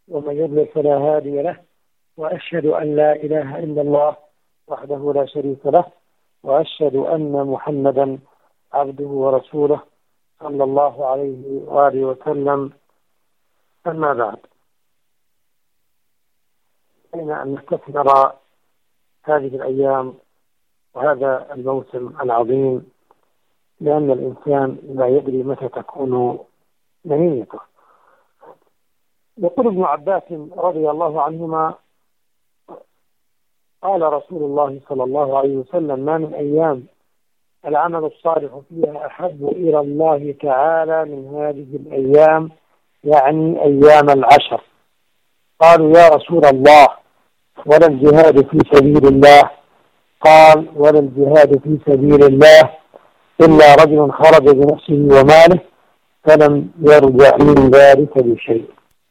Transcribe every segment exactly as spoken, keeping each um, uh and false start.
ومن يضلل فلا هادي له، وأشهد أن لا إله إلا الله وحده لا شريك له، وأشهد أن محمدا عبده ورسوله صلى الله عليه وآله وسلم. أما بعد، علينا أن نستثمر هذه الأيام وهذا الموسم العظيم، لأن الإنسان لا يدري متى تكون منيته. يقول ابن عباس رضي الله عنهما: قال رسول الله صلى الله عليه وسلم: ما من أيام العمل الصالح فيها أحب إلى الله تعالى من هذه الأيام، يعني أيام العشر. قالوا: يا رسول الله، ولا الجهاد في سبيل الله؟ قال: ولا الجهاد في سبيل الله إلا رجل خرج بنفسه وماله فلم يرجع من ذلك بشيء.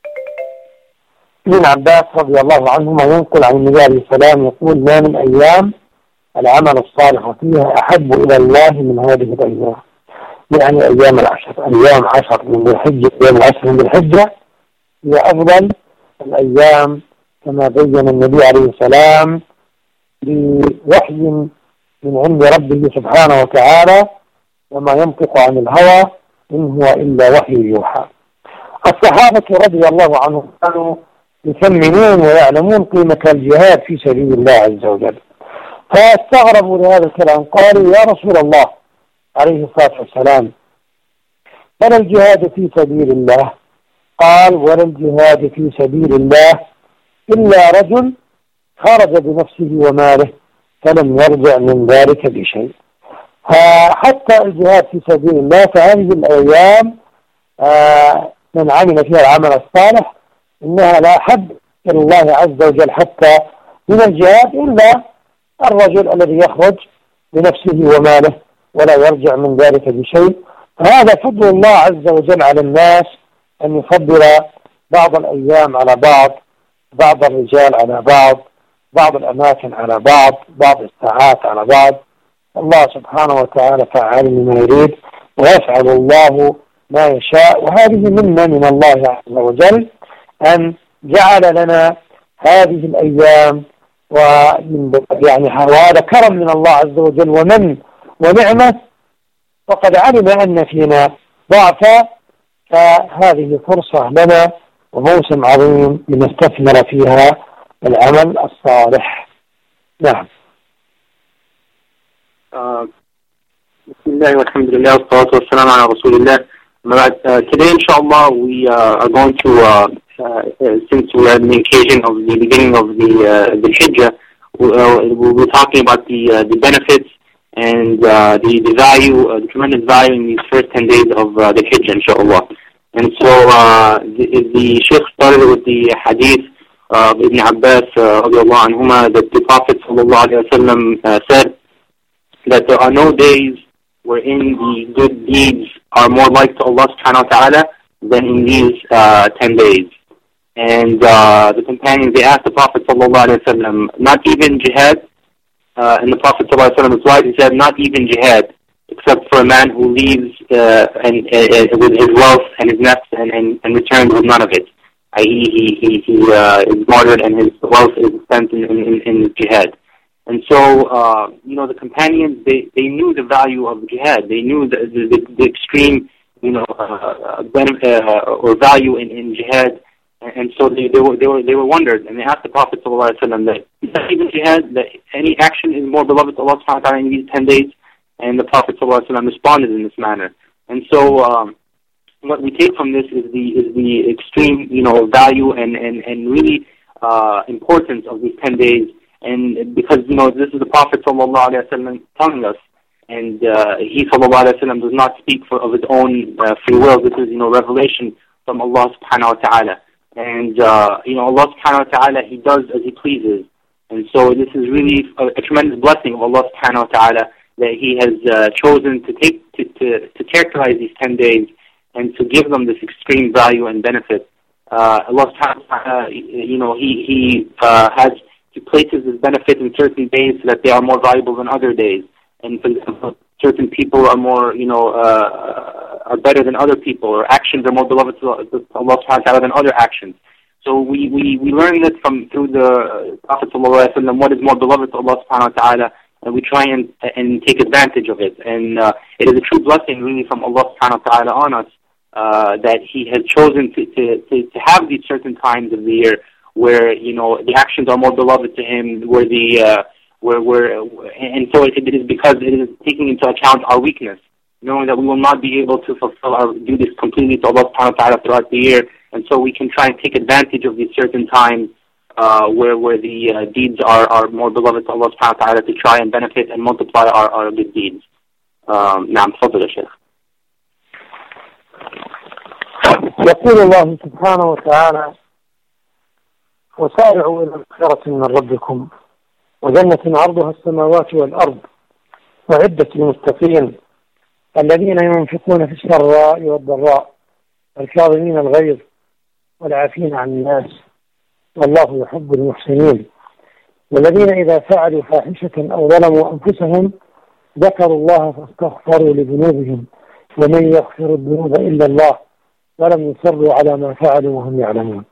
ابن عباس رضي الله عنهما ينقل عن النبي عليه السلام يقول: ما من أيام العمل الصالح فيها أحب إلى الله من هذه الأيام، يعني أيام العشر. أيام عشر من الحجة، أيام العشر من الحجة هي أفضل الأيام، كما بين النبي عليه السلام بوحي من عند ربه سبحانه وتعالى: وما ينطق عن الهوى إن هو إلا وحي يوحى. الصحابة رضي الله عنهم كانوا يثمنون ويعلمون قيمة الجهاد في سبيل الله عز وجل، فاستغربوا لهذا الكلام. قالوا: يا رسول الله عليه الصلاة والسلام، ولا الجهاد في سبيل الله؟ قال: ولا الجهاد في سبيل الله إلا رجل خرج بنفسه وماله فلم يرجع من ذلك بشيء. حتى الجهاد في سبيل الله فهذه الأيام آه من عمل فيها العمل الصالح إنها لا أحب إلى الله عز وجل حتى من الجهاد إلا الرجل الذي يخرج بنفسه وماله ولا يرجع من ذلك بشيء. هذا فضل الله عز وجل على الناس، أن يفضل بعض الأيام على بعض، بعض الرجال على بعض، بعض الأماكن على بعض، بعض الساعات على بعض. الله سبحانه وتعالى فعال لما يريد، ويفعل الله ما يشاء. وهذه منا من الله عز وجل أن جعل لنا هذه الأيام، ويعني هذا كرم من الله عز وجل ومن ونعمة، وقد علم أن فينا ضعفا، فهذه فرصة لنا وموسم عظيم لنستثمر فيها العمل الصالح. نعم. بسم الله والحمد لله والصلاة والسلام على رسول الله. Uh, today, inshallah, we uh, are going to, uh, uh, since we are on the occasion of the beginning of the uh, the Hijjah, we'll, uh, we'll be talking about the uh, the benefits and uh, the, the value, uh, the tremendous value in these first ten days of uh, the Hijjah, inshallah. And so uh, the, the Shaykh started with the hadith of Ibn Abbas uh, radiallahu anhuma, that the Prophet sallallahu alayhi wa sallam uh, said that there are no days wherein the good deeds are more like to Allah subhanahu wa ta'ala than in these uh, ten days. And uh, the companions, they asked the Prophet sallallahu alayhi wa sallam, not even jihad? Uh, and the Prophet sallallahu alayhi wa sallam replied, he said, not even jihad, except for a man who leaves uh, and, uh, with his wealth and his nafs and, and, and returns with none of it. that is, he, he, he uh, is martyred and his wealth is spent in, in, in jihad. And so, uh, you know, the companions, they, they knew the value of jihad. They knew the, the, the extreme, you know, uh, benefit uh, or value in, in jihad. And so they, they were they were they were wondered, and they asked the Prophet sallallahu alaihi wasallam that even jihad, that any action is more beloved to Allah subhanahu wa ta'ala in these ten days. And the Prophet sallallahu alaihi wasallam responded in this manner. And so, um, what we take from this is the is the extreme, you know, value and and and really uh, importance of these ten days. And because, you know, this is the Prophet sallallahu alaihi wasallam telling us, and uh, he sallallahu alaihi wasallam does not speak for of his own uh, free will. This is, you know, revelation from Allah subhanahu wa ta'ala. And, uh, you know, Allah subhanahu wa ta'ala, He does as He pleases. And so this is really a, a tremendous blessing of Allah subhanahu wa ta'ala that He has uh, chosen to take, to, to, to characterize these ten days and to give them this extreme value and benefit. Uh, Allah subhanahu wa ta'ala, you know, He, he uh, has, He places His benefit in certain days so that they are more valuable than other days. And for example, certain people are more, you know, uh, are better than other people, or actions are more beloved to Allah subhanahu wa ta'ala than other actions. So we, we, we learn this from through the Prophet ﷺ, what is more beloved to Allah subhanahu wa ta'ala, and we try and, and take advantage of it. And uh, it is a true blessing really from Allah subhanahu wa ta'ala on us uh, that He has chosen to, to, to, to have these certain times of the year where, you know, the actions are more beloved to Him, where the, uh, where we're, and so it, it is because it is taking into account our weakness, knowing that we will not be able to fulfill our, do this completely to Allah subhanahu wa ta'ala throughout the year. And so we can try and take advantage of these certain times uh, where where the uh, deeds are, are more beloved to Allah subhanahu wa ta'ala to try and benefit and multiply our, our good deeds. نعم تفضل يا شيخ. يقول الله سبحانه وتعالى: وسارعوا إلى مغفرة من ربكم وجنة عرضها السماوات والأرض وعدت للمتقين الذين ينفقون في السراء والضراء والكاظمين الغيظ والعافين عن الناس والله يحب المحسنين والذين إذا فعلوا فاحشة أو ظلموا أنفسهم ذكروا الله فاستغفروا لذنوبهم ومن يغفر الذنوب إلا الله ولم يصروا على ما فعلوا وهم يعلمون.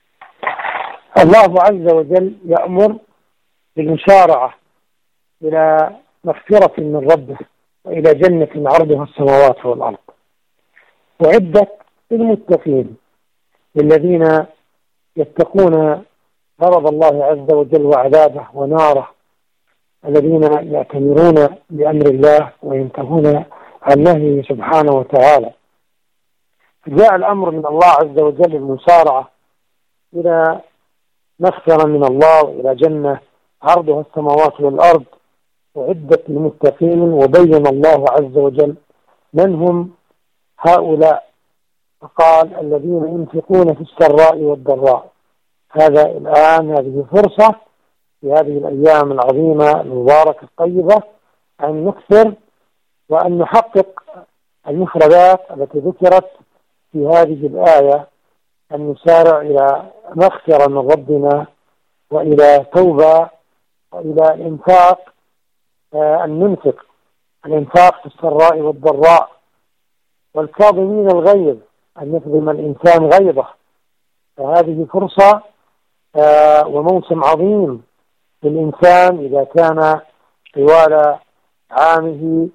الله عز وجل يأمر بالمسارعة إلى مغفرة من ربه وإلى جنة عرضها السماوات والأرض وعدت للمتقين الذين يتقون غضب الله عز وجل وعذابه وناره، الذين يأتمرون بأمر الله وينتهون عن نهيه سبحانه وتعالى. جاء الأمر من الله عز وجل المسارعة إلى مغفرة من الله وإلى جنة عرضها السماوات والأرض وعدت للمتقين، وبين الله عز وجل من هم هؤلاء فقال: الذين ينفقون في السراء والضراء. هذا الآن هذه فرصة في هذه الأيام العظيمة المباركة الطيبة أن نكثر وأن نحقق المفردات التي ذكرت في هذه الآية، أن نسارع إلى مغفرة من ربنا وإلى توبة وإلى الإنفاق، أن ننفق الإنفاق في السراء والضراء، والكاظمين الغيظ أن يكظم الإنسان غيظه. فهذه فرصة وموسم عظيم للإنسان إذا كان طوال عامه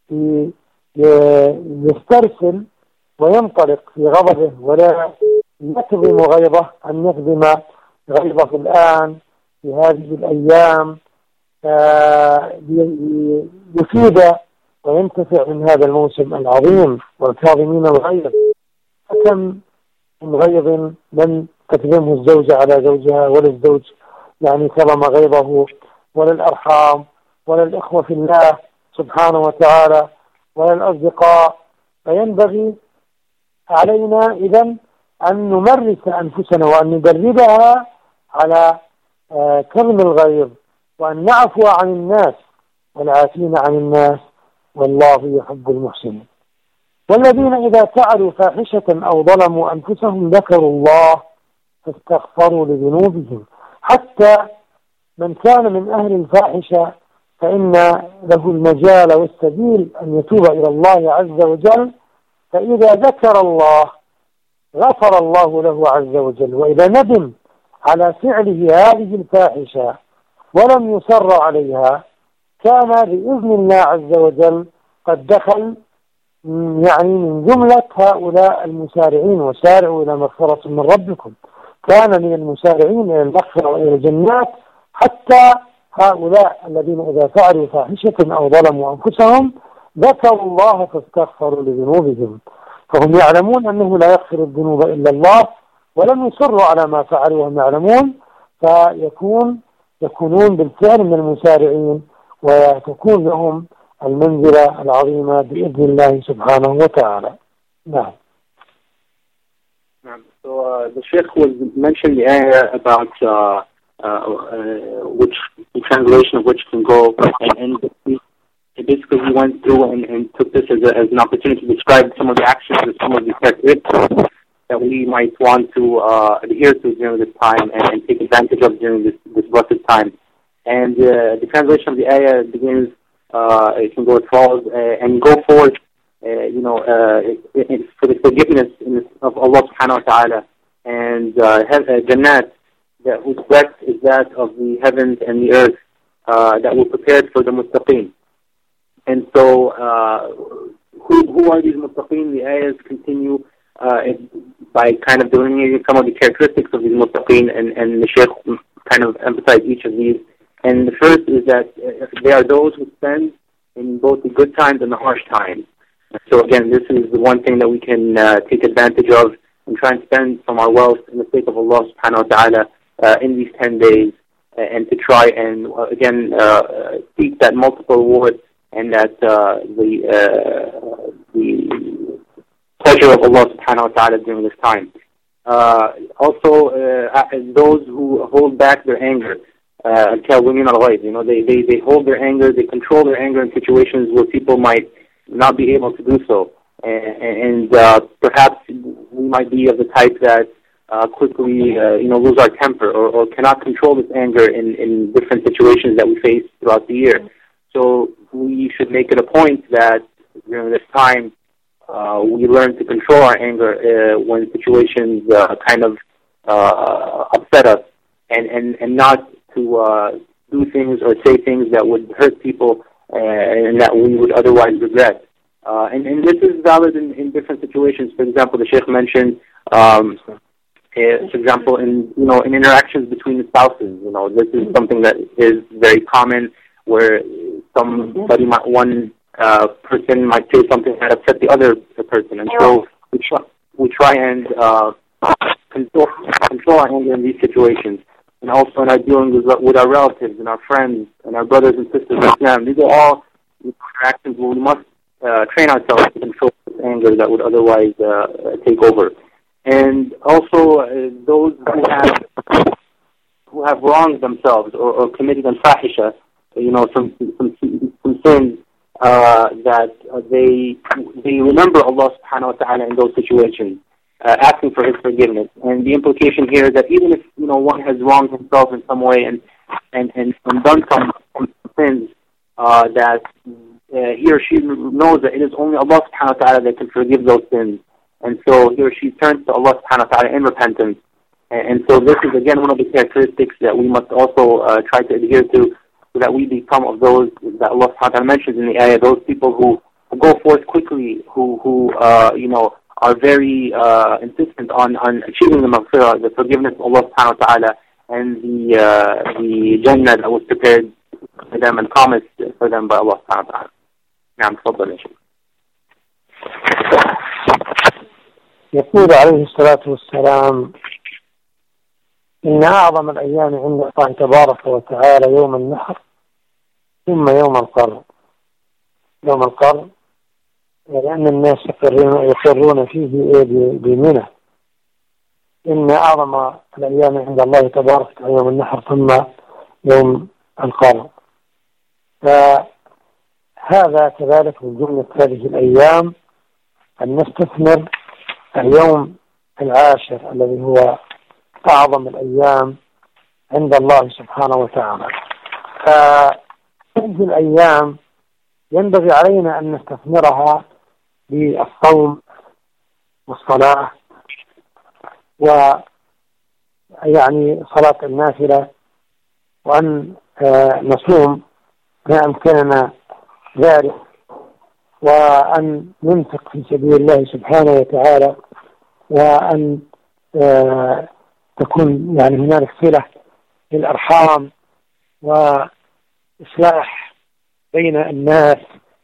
يسترسل وينطلق في غضبه ولا يكظم غيظه، أن يكظم غيظه الآن في هذه الأيام يفيد وينتفع من هذا الموسم العظيم. والكاظمين الغيظ، فكم من غيظ من تكظمه الزوجة على زوجها ولا الزوج يعني كظم غيظه، ولا الأرحام ولا الإخوة في الله سبحانه وتعالى ولا الأصدقاء. فينبغي علينا إذن أن نمرس أنفسنا وأن ندربها على كظم الغيظ وأن نعفو عن الناس والعافين عن الناس والله يحب المحسنين. والذين إذا فعلوا فاحشة أو ظلموا أنفسهم ذكروا الله فاستغفروا لذنوبهم. حتى من كان من أهل الفاحشة فإن له المجال والسبيل أن يتوب إلى الله عز وجل، فإذا ذكر الله غفر الله له عز وجل. وإذا ندم على فعله هذه الفاحشة ولم يصر عليها كان بإذن الله عز وجل قد دخل يعني من جملة هؤلاء المسارعين: وسارعوا إلى مغفرة من ربكم. كان من المسارعين إلى المغفرة وإلى الجنات حتى هؤلاء الذين إذا فعلوا فاحشة أو ظلموا أنفسهم ذكروا الله فاستغفروا لذنوبهم، فهم يعلمون أنه لا يغفر الذنوب إلا الله ولم يصروا على ما فعلوا وهم يعلمون، فيكون يكونون بالفعل من المسارعين وتكون لهم المنزلة العظيمة بإذن الله سبحانه وتعالى. نعم. So uh, the Sheikh was mentioning the ayah about uh, uh, uh, which the translation of which can go, and, and he basically he went through and, and took this as, a, as an opportunity to describe some of the actions and some of the characteristics that we might want to uh, adhere to during this time and, and take advantage of during this, this blessed time. And uh, the translation of the ayah begins, uh, it can go as follows: uh, and go forth, uh, you know, uh, it, it, for the forgiveness in this, of Allah subhanahu wa ta'ala, and uh, he- uh, Jannat, that whose breadth is that of the heavens and the earth, uh, that were prepared for the muttaqeen. And so, uh, who, who are these muttaqeen? The ayahs continue uh, by kind of delineating some of the characteristics of these muttaqeen, and, and the Shaykh kind of emphasize each of these. And the first is that they are those who spend in both the good times and the harsh times. So again, this is the one thing that we can uh, take advantage of and try and spend from our wealth in the sake of Allah subhanahu wa ta'ala uh, in these ten days, uh, and to try and, uh, again, uh, seek that multiple reward and that uh, the uh, the pleasure of Allah subhanahu wa ta'ala during this time. Uh, also, uh, those who hold back their anger, uh, you know, they, they, they hold their anger, they control their anger in situations where people might not be able to do so. And, and uh, perhaps we might be of the type that uh, quickly, uh, you know, lose our temper or, or cannot control this anger in, in different situations that we face throughout the year. So we should make it a point that during this time uh, we learn to control our anger uh, when situations uh, kind of uh, upset us, and, and, and not to uh, do things or say things that would hurt people uh, and that we would otherwise regret. Uh, and, and this is valid in, in different situations. For example, the Sheikh mentioned, um, uh, for example, in you know in interactions between the spouses. You know, this is something that is very common, where somebody might, one uh, person might say something that upset the other person, and so we try, we try and uh, control control our anger in these situations, and also in our dealings with, with our relatives and our friends and our brothers and sisters in Islam. These are all interactions where we must uh, train ourselves to control this anger that would otherwise uh, take over. And also, uh, those who have who have wronged themselves or, or committed al-fahisha, you know, some some, some sins, uh, that uh, they they remember Allah subhanahu wa ta'ala in those situations, uh, asking for His forgiveness. And the implication here is that even if, you know, one has wronged himself in some way and and, and, and done some, some sins, uh, that uh, he or she knows that it is only Allah subhanahu wa ta'ala that can forgive those sins. And so he or she turns to Allah subhanahu wa ta'ala in repentance. And, and so this is again one of the characteristics that we must also uh, try to adhere to, so that we become of those that Allah subhanahu wa ta'ala mentions in the ayah, those people who, who go forth quickly, who, who uh, you know, are very uh, insistent on, on achieving the maghfirah, the forgiveness of Allah subhanahu wa ta'ala, and the, uh, the Jannah that was prepared for them and promised for them by Allah subhanahu wa ta'ala. نعم تفضل يا شيخ. يقول عليه الصلاة والسلام: إن أعظم الأيام عند الله تبارك وتعالى يوم النحر ثم يوم القرن. يوم القرن لأن الناس يقرون فيه بمنى. إن أعظم الأيام عند الله تبارك وتعالى يوم النحر ثم يوم القرن. فهذا كذلك من جملة هذه الأيام أن نستثمر اليوم العاشر الذي هو أعظم الأيام عند الله سبحانه وتعالى. فهذه الأيام ينبغي علينا أن نستثمرها بالصوم والصلاة، ويعني صلاة النافلة، وأن نصوم ما أمكننا ذلك، وأن ننفق في سبيل الله سبحانه وتعالى، وأن آه تكون يعني هنالك صلة للأرحام وإصلاح بين الناس،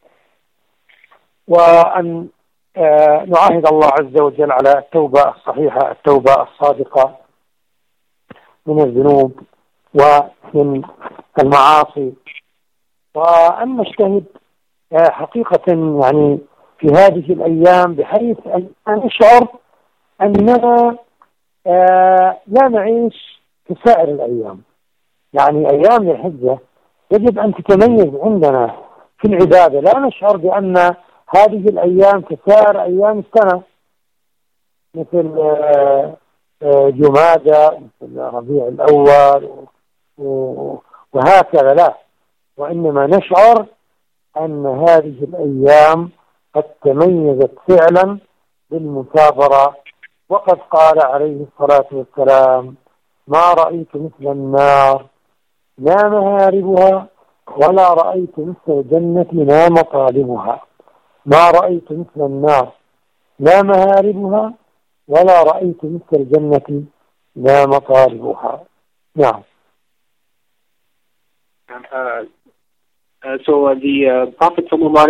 وأن آه نعاهد الله عز وجل على التوبة الصحيحة، التوبة الصادقة من الذنوب ومن المعاصي، وأن نجتهد آه حقيقة يعني في هذه الأيام بحيث أن نشعر أننا آه لا نعيش كسائر الأيام. يعني أيام الحجة يجب أن تتميز عندنا في العبادة، لا نشعر بأن هذه الأيام كسائر أيام السنة مثل آه آه جمادى، مثل ربيع الأول وهكذا، لا، وإنما نشعر أن هذه الأيام قد تميزت فعلا بالمثابرة وقد قال عليه الصلاة والسلام: ما رأيت مثل النار لا مهاربها ولا رأيت مثل الجنة لا مطالبها. ما رأيت مثل النار لا مهاربها ولا رأيت مثل الجنة لا مطالبها. نعم. Uh, uh, so uh, the uh, Prophet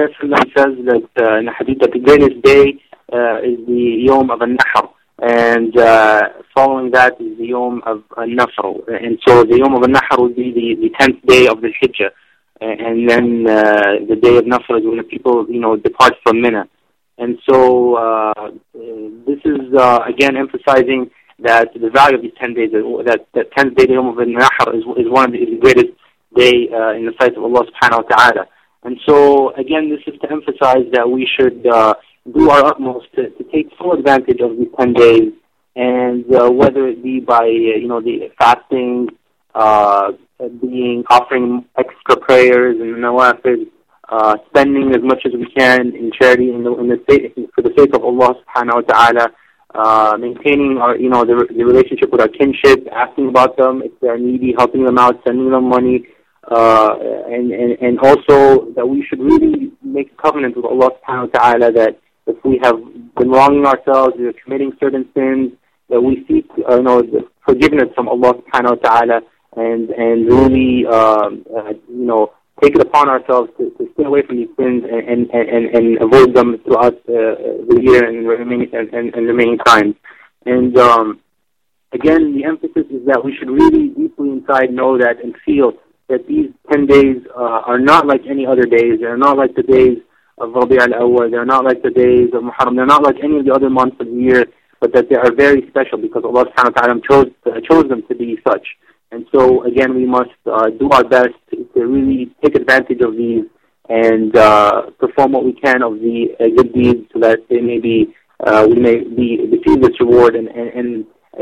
ﷺ says that uh, in the hadith that the greatest day uh, is the Yom of An-Nahr, and uh, following that is the Yom of An-Nafr. And so the Yom of An-Nahr would be the, the tenth day of the Hijjah, and then uh, the day of Nafr is when the people, you know, depart from Mina. And so uh, this is uh, again emphasizing that the value of these ten days, that that tenth day, the Yom of An-Nahr, is, is one of the, the greatest day uh, in the sight of Allah subhanahu wa ta'ala. And so again, this is to emphasize that we should uh, do our utmost to, to take full advantage of these ten days, and uh, whether it be by uh, you know the fasting, uh, being offering extra prayers and nawafil, uh, spending as much as we can in charity in the, in the sake, for the sake of Allah subhanahu wa ta'ala, uh, maintaining our you know the, the relationship with our kinship, asking about them if they're needy, helping them out, sending them money. Uh, and, and, and also that we should really make a covenant with Allah subhanahu wa ta'ala that if we have been wronging ourselves, we are committing certain sins, that we seek uh, you know, forgiveness from Allah subhanahu wa ta'ala, and, and really um, uh, you know, take it upon ourselves to, to stay away from these sins and, and, and, and avoid them throughout uh, the year and remaining, and, and, and remaining times. And um, again, the emphasis is that we should really deeply inside know that and feel that these ten days uh, are not like any other days. They're not like the days of Rabi' al-Awwal. They're not like the days of Muharram. They're not like any of the other months of the year, but that they are very special because Allah subhanahu wa ta'ala chose, uh, chose them to be such. And so, again, we must uh, do our best to, to really take advantage of these and uh, perform what we can of the uh, good deeds so that they may be, uh, we may be receive this reward. And, and, and uh,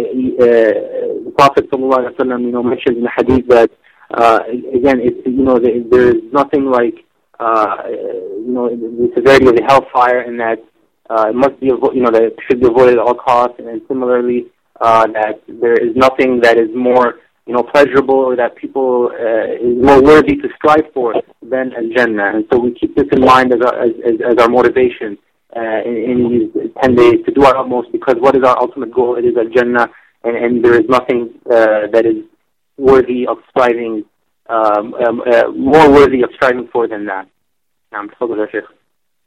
uh, the Prophet sallallahu alaihi wasallam, you know, mentions in the hadith that Uh, again, it's, you know, there is nothing like, uh, you know, the severity of the hellfire, and that uh, it must be, you know, that it should be avoided at all costs, and then similarly, uh, that there is nothing that is more, you know, pleasurable or that people uh, is more worthy to strive for than Al-Jannah. And so we keep this in mind as our, as, as our motivation uh, in, in these ten days to do our utmost, because what is our ultimate goal? It is Al-Jannah, and, and there is nothing uh, that is worthy of striving, um, um, uh, more worthy of striving for than that. نعم تفضل يا شيخ.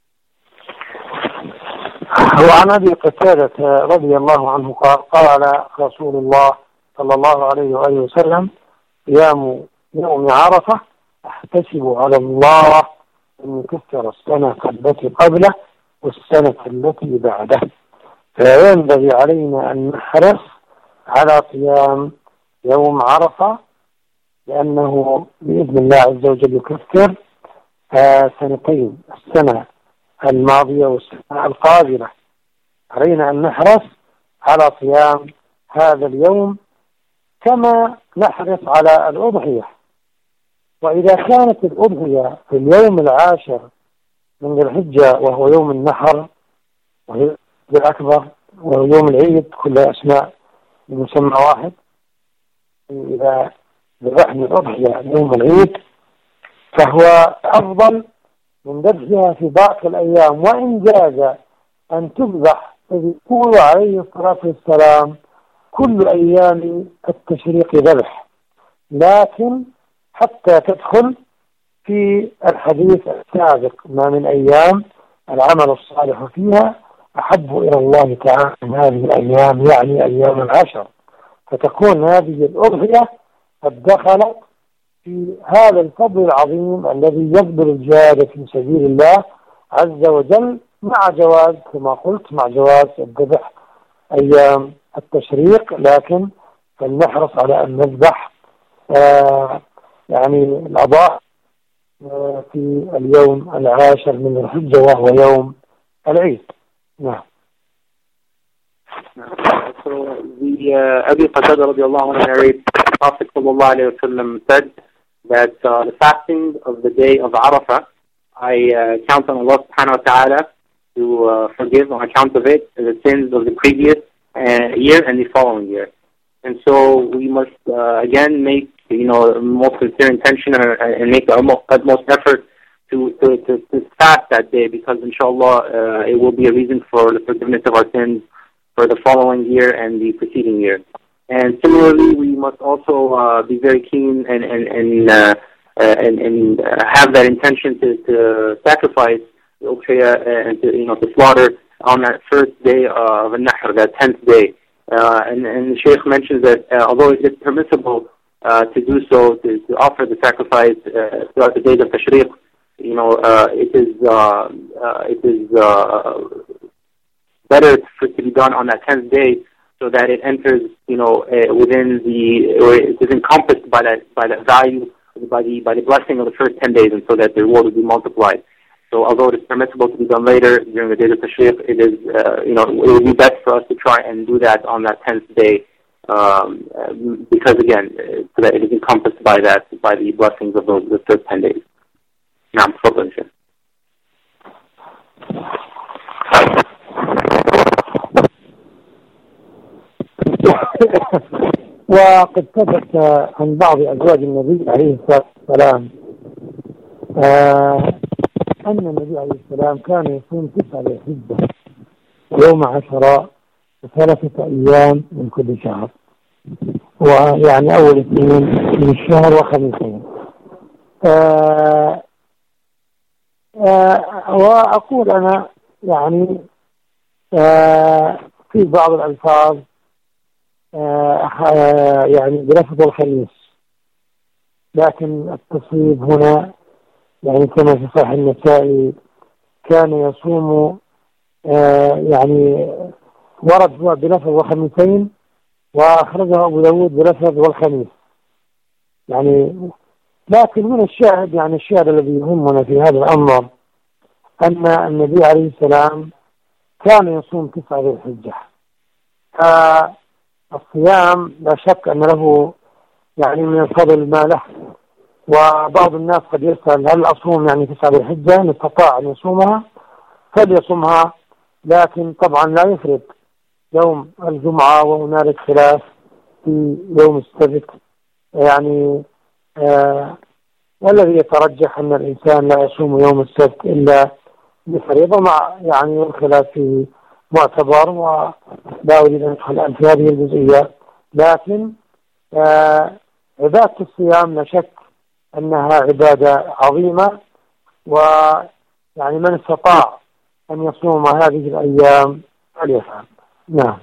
وعن أبي قتادة رضي الله عنه قال قال رسول الله صلى الله عليه وآله وسلم: قيام يوم عرفة أحتسب على الله أن يكفر السنة التي قبله والسنة التي بعده، فينبغي علينا أن نحرص على قيام يوم عرفة، لأنه بإذن الله عز وجل يكفر آه سنتين، السنة الماضية والسنة القادمة. علينا أن نحرص على قيام هذا اليوم كما نحرص على الأضحية. وإذا كانت الأضحية في اليوم العاشر من ذي الحجة وهو يوم النحر وهو الأكبر وهو يوم العيد، كل أسماء بمسمى واحد، إذا ذبحنا الأضحية يوم العيد فهو أفضل من ذبحها في باقي الأيام، وإن جاز أن تذبح يقول عليه الصلاة والسلام: كل أيام التشريق ذبح، لكن حتى تدخل في الحديث السابق: ما من أيام العمل الصالح فيها أحب إلى الله تعالى من هذه الأيام، يعني أيام العشر، فتكون هذه الأضحية قد دخلت في هذا الفضل العظيم الذي يقبل الجهاد في سبيل الله عز وجل، مع جواز كما قلت مع جواز الذبح أيام التشريق، لكن فلنحرص على أن نذبح آه يعني الأضاحي آه في اليوم العاشر من الحجة وهو يوم العيد. نعم. So the uh, Abu Qatada radiallahu anhu narrates the Prophet sallallahu alayhi wa sallam said that uh, the fasting of the day of Arafah, I uh, count on Allah subhanahu wa ta'ala to uh, forgive on account of it the sins of the previous uh, year and the following year. And so we must, uh, again, make, you know, most sincere intention and, and make the utmost effort to, to, to, to fast that day, because inshallah uh, it will be a reason for the forgiveness of our sins for the following year and the preceding year. And similarly, we must also uh, be very keen and and and, uh, uh, and, and uh, have that intention to, to sacrifice the udhiyah and to, you know, to slaughter on that first day uh, of an-nahr, that tenth day. Uh, and, and the Shaykh mentions that uh, although it is permissible uh, to do so, to, to offer the sacrifice uh, throughout the days of Tashriq, you know, uh, it is uh, uh, it is uh, better for it to be done on that tenth day, so that it enters, you know, uh, within the, or it is encompassed by that by that value, by the by the blessing of the first ten days, and so that the reward will be multiplied. So, although it is permissible to be done later during the days of Tashriq, it is, uh, you know, it would be best for us to try and do that on that tenth day, um, because again, so that it is encompassed by that, by the blessings of those the first ten days. نعم تفضل شيخ. وقد ثبت عن بعض أزواج النبي عليه الصلاة والسلام آه أن النبي عليه السلام كان يصوم تسعة ذي الحجة يوم عشرة وثلاثة أيام من كل شهر، ويعني أول اثنين من الشهر وخميسين. آه آه وأقول أنا يعني آه في بعض الألفاظ آه يعني بلفظ الخميس، لكن التصويب هنا يعني كما في صحيح النسائي كان يصوم آه يعني ورد بلفظ وخميسين، وأخرجه أبو داود بلفظ والخميس يعني. لكن من الشاهد يعني الشاهد الذي يهمنا في هذا الأمر أن النبي عليه السلام كان يصوم تسعة ذي الحجة. فالصيام لا شك أن له يعني من الفضل ما له، وبعض الناس قد يسأل هل أصوم يعني تسعة ذي الحجة؟ إن استطاع أن يصومها فليصومها، لكن طبعا لا يفرق يوم الجمعة، وهنالك خلاف في يوم السبت يعني. آه والذي يترجح أن الإنسان لا يصوم يوم السبت إلا بفريضة، مع يعني الخلاف فيه معتبر، ولا أريد أن أدخل في هذه الجزئية. لكن آه عبادة الصيام لا شك أنها عبادة عظيمة، ويعني من استطاع أن يصوم هذه الأيام فليفعل. نعم.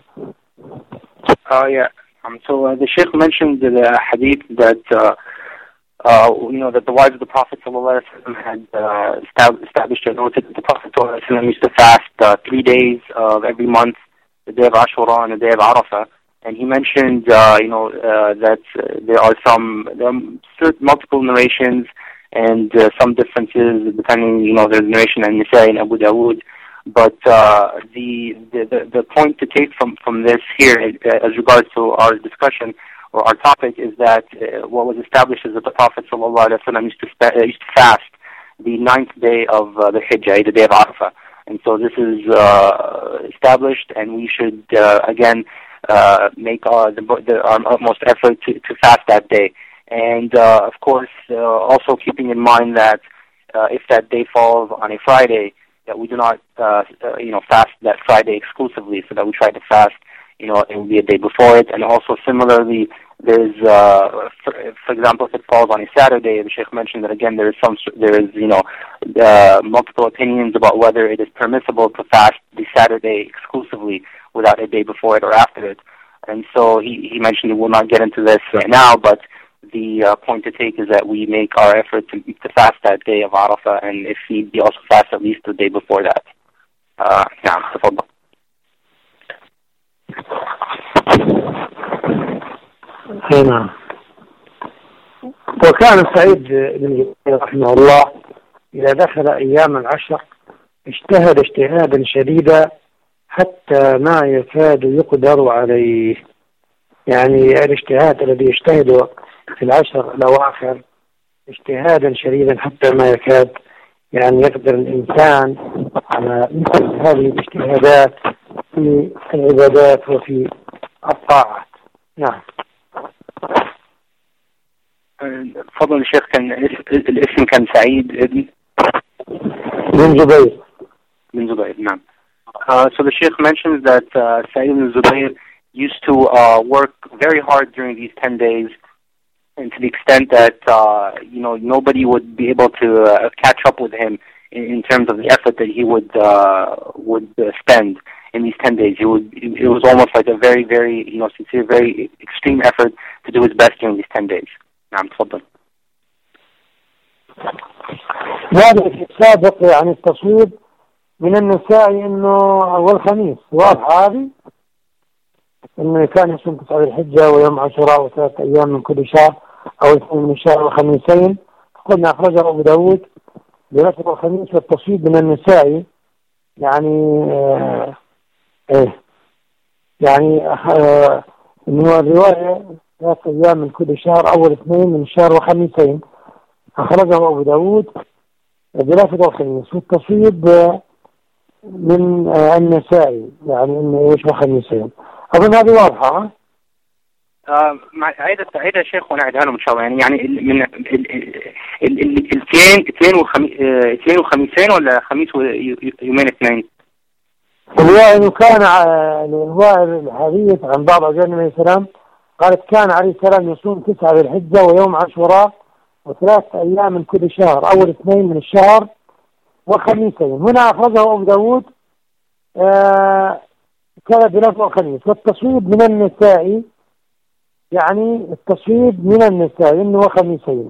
Uh, yeah. Um, so uh, the Sheikh mentioned the hadith that uh, uh, you know that the wives of the Prophet ﷺ had uh, established an oath that the Prophet ﷺ used to fast uh, three days of every month, the day of Ashura and the day of Arafah. And he mentioned, uh, you know, uh, that uh, there are some there are certain multiple narrations and uh, some differences depending, you know, there's narration in Nisa'i and Abu Dawood. But uh, the, the the point to take from, from this here, uh, as regards to our discussion or our topic, is that uh, what was established is that the Prophet ﷺ used to spe- uh, used to fast the ninth day of uh, the Hijjah, the day of Arafah, and so this is uh, established, and we should uh, again uh, make our, the, the, our utmost effort to, to fast that day, and uh, of course uh, also keeping in mind that uh, if that day falls on a Friday, that we do not, uh, uh, you know, fast that Friday exclusively, so that we try to fast, you know, it will be a day before it. And also similarly, there's, uh, for, for example, if it falls on a Saturday, the Sheikh mentioned that again there is some, there is, you know, uh, multiple opinions about whether it is permissible to fast the Saturday exclusively without a day before it or after it. And so he, he mentioned we will not get into this right now, but the uh, point to take is that we make our effort to, to fast that day of Arafah, and if need be, also fast at least the day before that. Uh, نعم تفضل. نعم. وكان سعيد بن جبير رحمه الله إذا دخل أيام العشر اجتهد اجتهادا شديدا حتى ما يكاد يقدر عليه. يعني الاجتهاد الذي يجتهد في العشر الأواخر اجتهادا شديدا حتى ما يكاد يعني يقدر الإنسان على مثل هذه الاجتهادات في العبادات وفي الطاعات. نعم. تفضل الشيخ. كان الاسم كان سعيد ابن بن زبير. بن زبير. نعم. Uh, so the Sheikh mentions that uh, Sa'id ibn Zubayr used to uh, work very hard during these ten days, and to the extent that uh, you know nobody would be able to uh, catch up with him in, in terms of the effort that he would uh, would uh, spend in these ten days. He would it was almost like a very very you know sincere, very extreme effort to do his best during these ten days. نعم تفضل. هذا في السابق يعني التصويب من النساء انه والخميس واضحة هذه انه كان يصوم تسعة الحجة ويوم عاشوراء وثلاثة ايام من كل شهر او اثنين من الشهر وخميسين. قلنا اخرجه ابو داود برفض الخميس والتصويب من النساء يعني آه ايه يعني آه انه الرواية ثلاثة ايام من كل شهر اول اثنين من الشهر وخميسين. اخرجه ابو داود برفض الخميس والتصويب من النسائي يعني انه ايش وخميسين. اظن هذه واضحه. اه عيدة عيدة شيخ ونعيدها لهم ان شاء الله. يعني يعني من الاثنين اثنين وخميس اثنين وخميسين ولا خميس ويومين اثنين؟ الرواية انه كان الرواية الحديث عن بعض ازواج النبي صلى الله عليه وسلم قالت كان عليه السلام يصوم تسعة ذي الحجة ويوم عاشوراء وثلاث ايام من كل شهر اول اثنين من الشهر وخميسين. هنا أخرجه أبو داود آه كان بلفظ الخميس والتصويب من النساء يعني التصويب من النساء إنه وخميسين.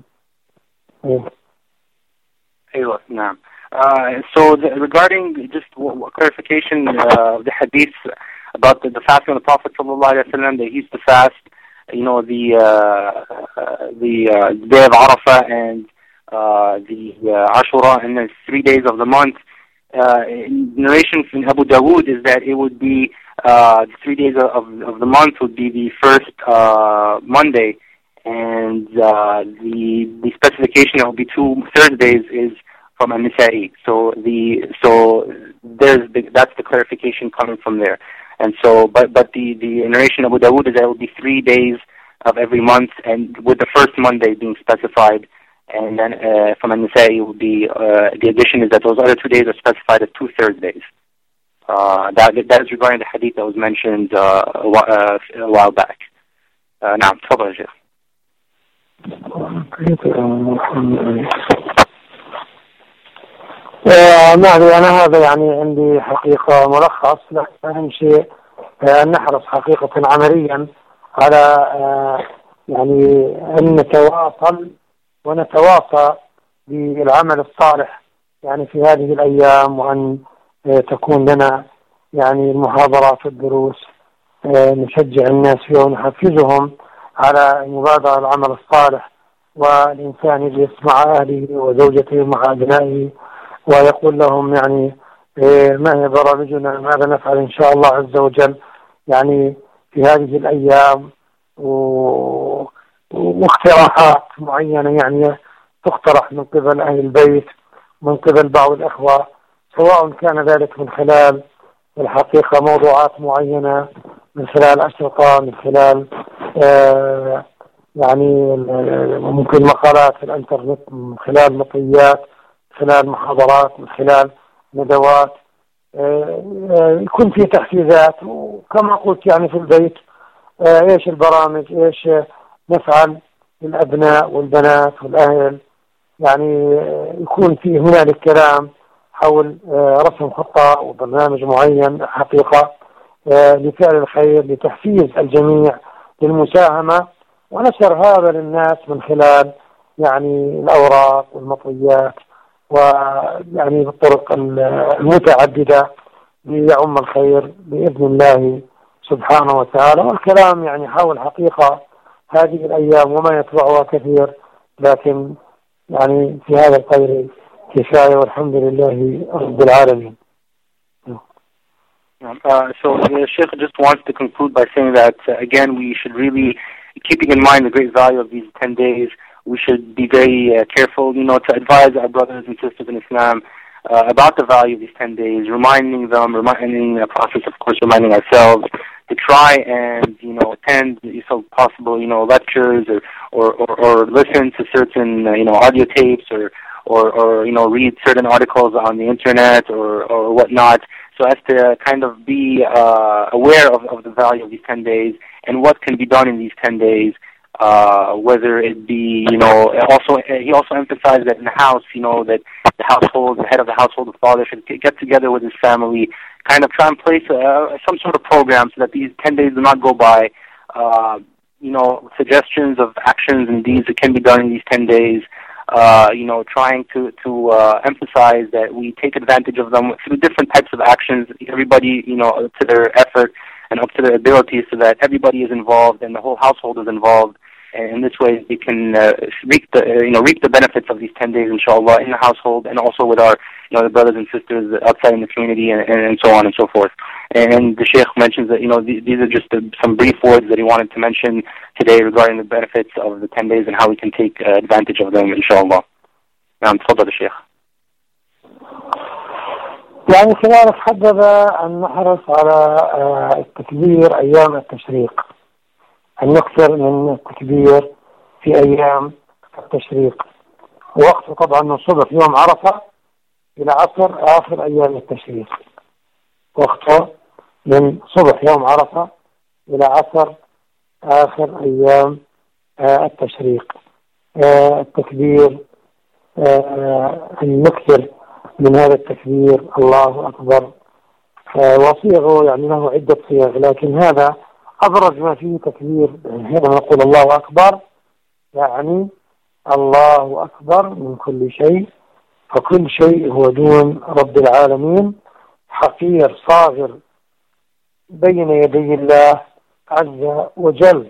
أيوة نعم. Uh, so the, regarding just w- w- clarification uh, of the hadith about the, the fasting of the Prophet sallallahu alaihi wasallam, that he used to fast, you know, the uh, uh, the uh, day of Arafah and Uh, the uh, Ashura and the three days of the month. Uh, narration from Abu Dawood is that it would be uh, the three days of, of the month would be the first uh, Monday, and uh, the the specification that will be two Thursdays is from An-Nisa'i. So the so there's the, that's the clarification coming from there. And so, but but the the narration of Abu Dawood is that it will be three days of every month, and with the first Monday being specified. And then uh, from An-Nisa'i would be uh, the addition is that those other two days are specified as two Thursdays. Uh, that that is regarding the hadith that was mentioned uh, a, while, uh, a while back. Uh, نعم تفضل يا شيخ. نعم أنا هذا يعني عندي حقيقة ملخص، لكن أهم شيء نحرص حقيقة عمليا على يعني أن نتواصل ونتواصى بالعمل الصالح يعني في هذه الأيام، وأن تكون لنا يعني المحاضرات والدروس نشجع الناس فيها ونحفزهم على المبادرة العمل الصالح، والإنسان يجلس مع أهله وزوجته ومع أبنائه ويقول لهم يعني ما هي برامجنا، ماذا نفعل إن شاء الله عز وجل يعني في هذه الأيام، واقتراحات معينة يعني تقترح من قبل أهل البيت من قبل بعض الأخوة، سواء كان ذلك من خلال الحقيقة موضوعات معينة، من خلال أشرطة، من خلال آه يعني ممكن مقالات في الانترنت، من خلال مطيات، من خلال محاضرات، من خلال ندوات، آه يكون في تحفيزات. وكما قلت يعني في البيت آه ايش البرامج، ايش نفعل للأبناء والبنات والأهل، يعني يكون في هنالك كلام حول رسم خطة وبرنامج معين حقيقة لفعل الخير، لتحفيز الجميع للمساهمة، ونشر هذا للناس من خلال يعني الأوراق والمطويات ويعني بالطرق المتعددة ليعم الخير بإذن الله سبحانه وتعالى. والكلام يعني حول حقيقة هذه الأيام وما يتبعها كثير، لكن يعني في هذا القدر كفاية والحمد لله رب العالمين. Uh, so the Sheikh just wants to conclude by saying that uh, again we should really, keeping in mind the great value of these ten days, we should be very uh, careful, you know, to advise our brothers and sisters in Islam uh, about the value of these ten days, reminding them, reminding the process, of course, reminding ourselves to try and, you know, attend, so possible, you know, lectures or, or, or, or listen to certain, uh, you know, audio tapes or, or, or, you know, read certain articles on the internet or, or whatnot, so as to kind of be uh, aware of, of the value of these ten days and what can be done in these ten days. Uh, whether it be, you know, also, he also emphasized that in the house, you know, that the household, the head of the household, the father, should get together with his family, kind of try and place uh, some sort of program so that these ten days do not go by. Uh, you know, suggestions of actions and deeds that can be done in these ten days. Uh, you know, trying to to uh, emphasize that we take advantage of them through different types of actions. Everybody, you know, to their effort and up to their abilities, so that everybody is involved and the whole household is involved. And in this way, we can uh, reap the uh, you know reap the benefits of these ten days, inshallah, in the household and also with our you know the brothers and sisters outside in the community and, and, and so on and so forth. And the Sheikh mentions that you know th- these are just uh, some brief words that he wanted to mention today regarding the benefits of the ten days and how we can take uh, advantage of them, inshallah. نعم تفضل الشيخ. يعني كذلك حدد أن نحرص على التكبير أيام التشريق، أن نكثر من التكبير في أيام التشريق. وقت طبعا من صبح يوم عرفة إلى عصر آخر أيام التشريق، وقته من صبح يوم عرفة إلى عصر آخر أيام التشريق. التكبير أن نكثر من هذا التكبير، الله أكبر، وصيغه يعني له عدة صيغ، لكن هذا أبرز ما فيه تكبير. هنا نقول الله أكبر يعني الله أكبر من كل شيء، فكل شيء هو دون رب العالمين، حقير صاغر بين يدي الله عز وجل.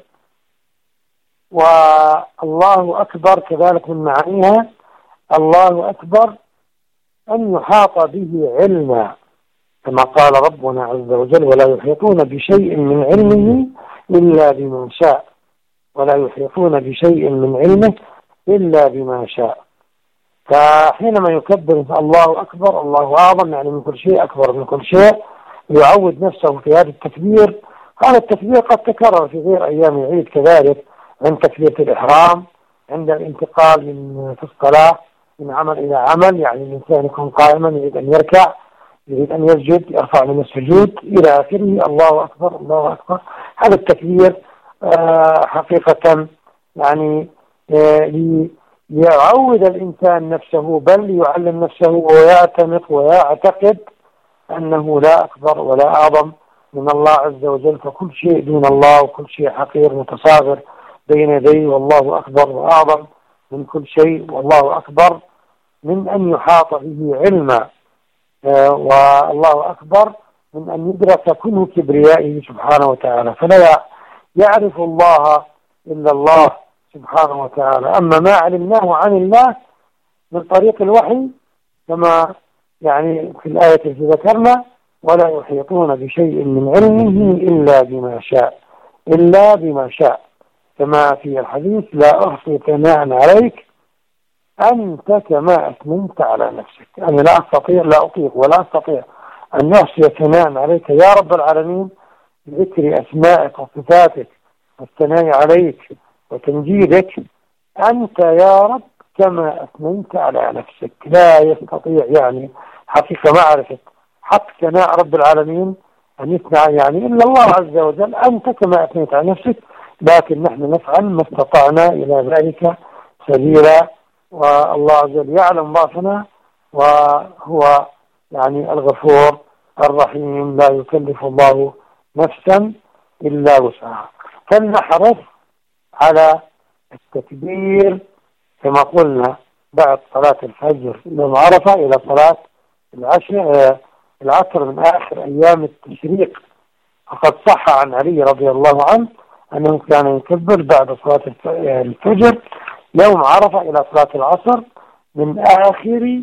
والله أكبر كذلك من معانيها الله أكبر أن يحاط به علما، كما قال ربنا عز وجل ولا يحيطون بشيء من علمه إلا بما شاء، ولا يحيطون بشيء من علمه إلا بما شاء. فحينما يكبر الله أكبر الله أعظم، يعني من كل شيء أكبر من كل شيء، يعود نفسه في هذا التكبير. هذا التكبير قد تكرر في غير أيام العيد كذلك، عند تكبيرة الإحرام، عند الانتقال من في الصلاة من عمل إلى عمل، يعني الإنسان يكون قائما يريد أن يركع، يريد أن يسجد، يرفع من السجود إلى آخره، الله أكبر الله أكبر. هذا التكبير حقيقة يعني ليعود الإنسان نفسه، بل يعلم نفسه ويعتمق ويعتقد أنه لا أكبر ولا أعظم من الله عز وجل، فكل شيء دون الله وكل شيء حقير متصاغر بين يديه، والله أكبر وأعظم من كل شيء، والله أكبر من أن يحاط به علما، والله أكبر من أن يدرك كل كبريائه سبحانه وتعالى، فلا يعرف الله إلا الله سبحانه وتعالى. أما ما علمناه عن الله من طريق الوحي كما يعني في الآية التي ذكرنا، ولا يحيطون بشيء من علمه إلا بما شاء، إلا بما شاء، كما في الحديث لا أحصي ثناء عليك أنت كما أثننت على نفسك. أنا لا أستطيع لا أطيق ولا أستطيع أن أحصي ثناء عليك يا رب العالمين بذكر أسمائك وصفاتك والثناء عليك وتمجيدك، أنت يا رب كما أثننت على نفسك. لا يستطيع يعني حقيقة معرفة حق ثناء رب العالمين أن يثنى يعني إلا الله عز وجل، أنت كما أثنيت على نفسك، لكن نحن نفعل ما استطعنا إلى ذلك سبيلا، والله عز وجل يعلم ضعفنا، وهو يعني الغفور الرحيم، لا يكلف الله نفسا إلا وسعها. فلنحرص على التكبير كما قلنا بعد صلاة الفجر يوم عرفة إلى صلاة العشر العصر من آخر أيام التشريق. فقد صح عن علي رضي الله عنه أنه كان يكبر بعد صلاة الفجر يوم عرفة إلى صلاة العصر من آخر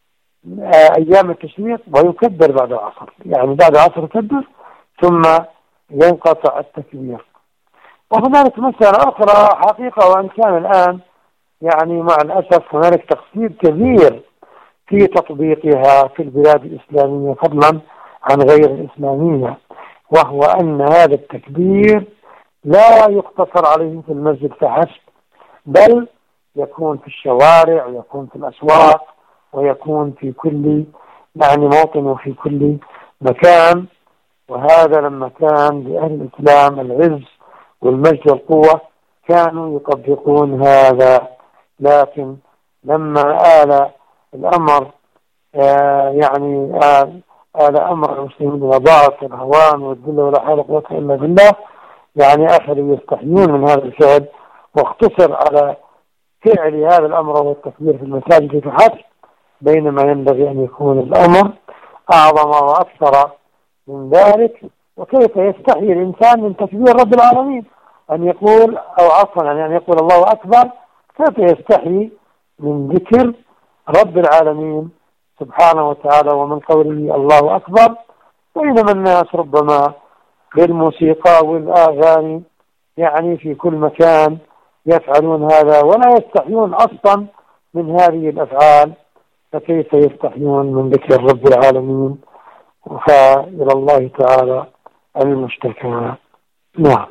أيام التشريق، ويكبر بعد العصر، يعني بعد العصر يكبر ثم ينقطع التكبير. وهنالك مسألة أخرى حقيقة، وأن كان الآن يعني مع الأسف هنالك تقصير كبير في تطبيقها في البلاد الإسلامية فضلا عن غير الإسلامية، وهو أن هذا التكبير لا يقتصر عليه في المسجد فحسب، بل يكون في الشوارع ويكون في الأسواق ويكون في كل يعني موطن وفي كل مكان. وهذا لما كان لأهل الإسلام العز والمجد والقوة كانوا يطبقون هذا، لكن لما آل الأمر آه يعني آل, آل أمر المسلمين وضعف الهوان والذل ولا حول ولا قوة إلا بالله، يعني أخذوا يستحيون من هذا الفعل، واختصر على فعل هذا الأمر والتكبير في المساجد فحسب، بينما ينبغي أن يكون الأمر أعظم وأكثر من ذلك. وكيف يستحي الإنسان من تكبير رب العالمين أن يقول، أو عفوا يعني أن يقول الله أكبر، كيف يستحي من ذكر رب العالمين سبحانه وتعالى ومن قوله الله أكبر، بينما الناس ربما بالموسيقى والآغاني يعني في كل مكان يفعلون هذا ولا يستحيون أصلا من هذه الأفعال، فكيف يستحيون من ذكر رب العالمين؟ فإلى الله تعالى المشتكى. نعم.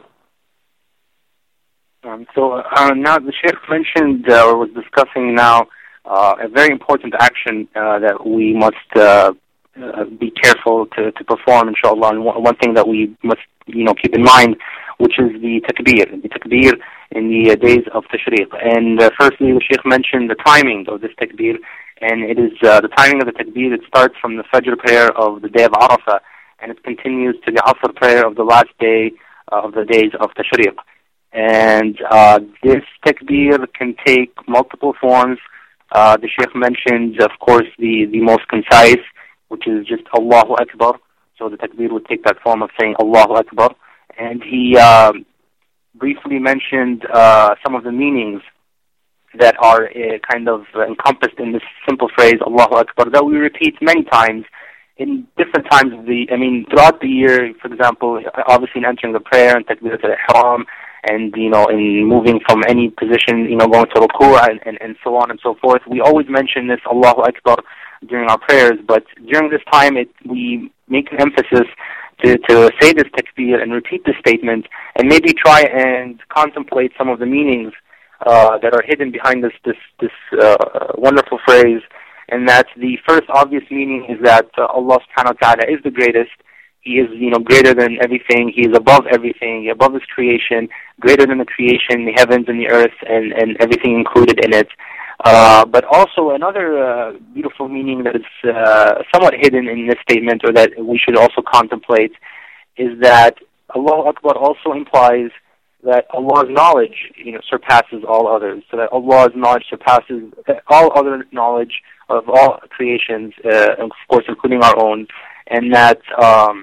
Um, so uh, now the Sheikh mentioned uh, or was discussing now uh, a very important action uh, that we must uh, uh, be careful to, to perform, inshallah. And one thing that we must, you know, keep in mind, which is the takbir, the takbir in the uh, days of Tashriq. And uh, firstly, the Sheikh mentioned the timing of this takbir, and it is uh, the timing of the takbir. It starts from the Fajr prayer of the day of Arafah, and it continues to the Asr prayer of the last day uh, of the days of Tashriq. And uh, this takbir can take multiple forms. Uh, the Sheikh mentioned, of course, the, the most concise, which is just Allahu Akbar. So the takbir would take that form of saying Allahu Akbar. And he uh, briefly mentioned uh, some of the meanings that are uh, kind of encompassed in this simple phrase, Allahu Akbar, that we repeat many times in different times of the, I mean, throughout the year, for example, obviously in entering the prayer and takbiratul ihram, and, you know, in moving from any position, you know, going to ruku' and, and, and so on and so forth. We always mention this Allahu Akbar during our prayers, but during this time it, we make an emphasis to, to say this takbir and repeat this statement, and maybe try and contemplate some of the meanings uh, that are hidden behind this this, this uh, wonderful phrase. And that the first obvious meaning is that uh, Allah subhanahu wa ta'ala is the greatest. He is, you know, greater than everything. He is above everything, above His creation, greater than the creation, the heavens and the earth, and, and everything included in it. Uh, but also another uh, beautiful meaning that is uh, somewhat hidden in this statement, or that we should also contemplate, is that Allahu Akbar also implies that Allah's knowledge, you know, surpasses all others. So that Allah's knowledge surpasses all other knowledge of all creations, uh, of course, including our own. And that, um,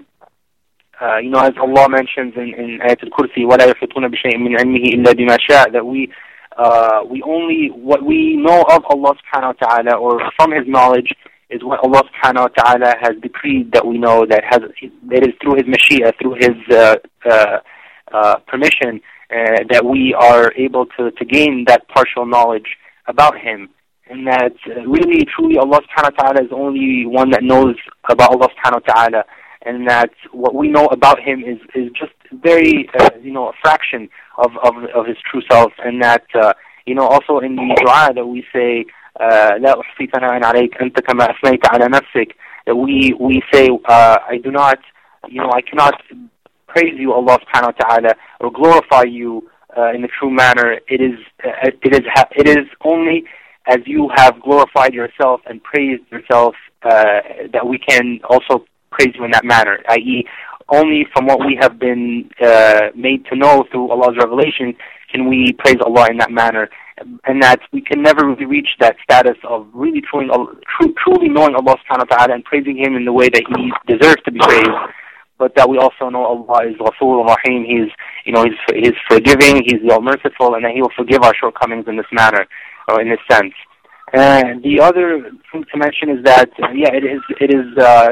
uh, you know, as Allah mentions in, in Ayat al-Kursi, وَلَا يَحِطُونَ بِشَيْءٍ مِّنْ عِلْمِهِ إِلَّا بِمَا شَاءَ, that we, uh, we only, what we know of Allah subhanahu wa ta'ala, or from His knowledge, is what Allah subhanahu wa ta'ala has decreed that we know, that has, that is through His Mashiach, through His uh, uh, uh, permission, uh, that we are able to, to gain that partial knowledge about Him. And that uh, really, truly, Allah subhanahu wa ta'ala is only one that knows about Allah subhanahu wa ta'ala, and that what we know about Him is, is just very, uh, you know, a fraction of, of, of His true self. And that, uh, you know, also in the dua that we say, لا أحصي ثناء عليك أنت كما أثنيت على نفسك, that we, we say, uh, I do not, you know, I cannot praise you, Allah subhanahu wa ta'ala, or glorify you uh, in the true manner. It is, uh, it is, it is only as you have glorified yourself and praised yourself, uh, that we can also praise you in that manner, that is, only from what we have been uh, made to know through Allah's revelation can we praise Allah in that manner. And that we can never really reach that status of really truly, truly knowing Allah subhanahu wa ta'ala and praising Him in the way that He deserves to be praised. But that we also know Allah is Ghafur Rahim. He's, you know, He's, He's forgiving, He's the All-Merciful, and that He will forgive our shortcomings in this manner, or in this sense. And the other thing to mention is that, uh, yeah, it is it is uh,